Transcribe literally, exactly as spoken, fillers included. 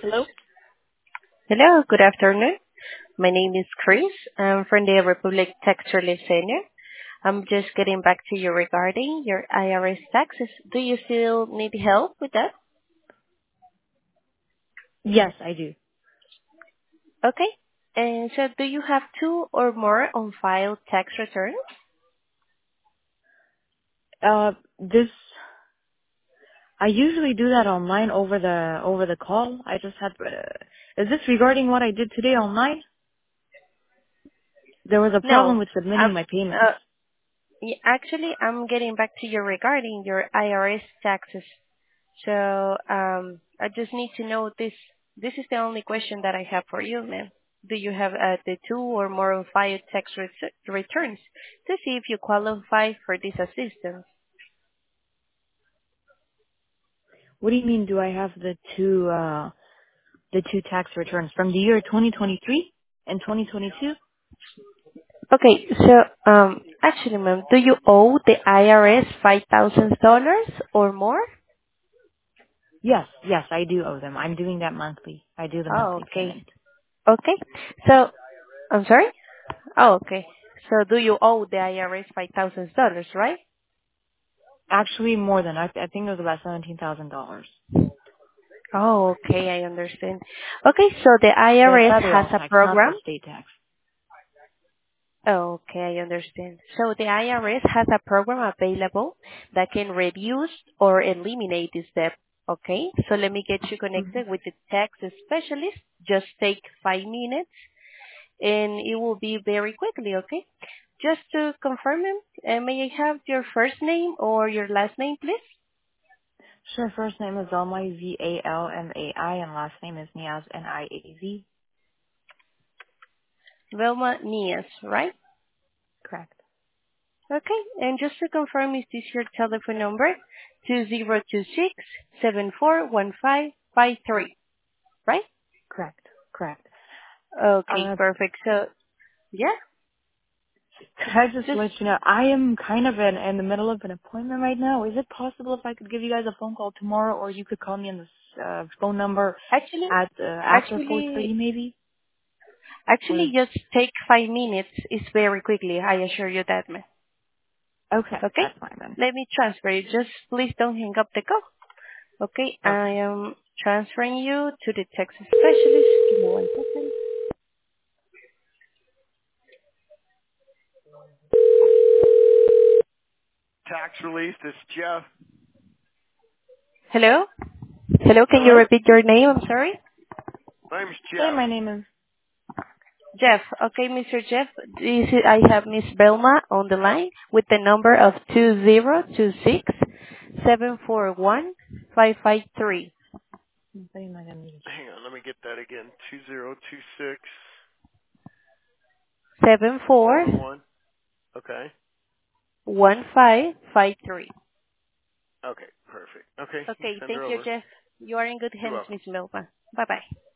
Hello? Hello, good afternoon. My name is Chris. I'm from the Republic Tax Relief Center. I'm just getting back to you regarding your I R S taxes. Do you still need help with that? Yes, I do. Okay. And so do you have two or more on-file tax returns? Uh, this, I usually do that online over the, over the call. I just had, uh, is this regarding what I did today online? There was a problem No. with submitting I'm, my payments. uh, y- actually, I'm getting back to you regarding your I R S taxes. So um, I just need to know this. This is the only question that I have for you, ma'am. Do you have uh, the two or more on file tax ret- returns to see if you qualify for this assistance? What do you mean do I have the two, uh, the two tax returns from the year twenty twenty-three and twenty twenty-two? Okay, so um, actually, ma'am, do you owe the I R S five thousand dollars or more? Yes, yes, I do owe them. I'm doing that monthly. I do the Oh, monthly okay. payment. Okay. So I'm sorry. Oh, okay. So do you owe the I R S five thousand dollars, right? Actually, more than, I, I think it was about seventeen thousand dollars. Oh, okay, I understand. Okay, so the The I R S has federal a tax, not the program. state tax. Oh, okay, I understand. So the I R S has a program available that can reduce or eliminate this debt. Okay, so let me get you hmm connected with the tax specialist. Just take five minutes and it will be very quickly, okay? Just to confirm, uh, may I have your first name or your last name, please? Sure, first name is Zalmai, Z A L M A I, and last name is Niaz, N I A Z. Velma Nias, right? Correct. Okay, and just to confirm, is this your telephone number? two zero two six, seven four one five five three, right? Correct. Correct. Okay, Uh, perfect. So, yeah, could I just just let you know, I am kind of in, in the middle of an appointment right now. Is it possible if I could give you guys a phone call tomorrow, or you could call me on this uh, phone number actually, at uh, after four thirty actually, maybe? actually Or just take five minutes. It's very quickly. I assure you that, man. okay, Okay? that's fine then. Let me transfer you. Just please don't hang up the call. Okay? I Okay. am transferring you to the Texas specialist. Give me one second. Tax relief. This is Jeff. Hello? Hello, can you Hello. repeat your name? I'm sorry. My name's Hey, Jeff. my name is. Jeff. Okay, Mister Jeff, this is, I have Miss Belma on the line with the number of two zero two six seven four one five five three. Hang on, let me get that again. Two zero two six on. Seven four Four one. Okay. one five five three. Okay. Perfect. Okay. You can Okay, send her thank you, over. Jeff. You are in good You're hands, welcome. Miss Belma. Bye bye.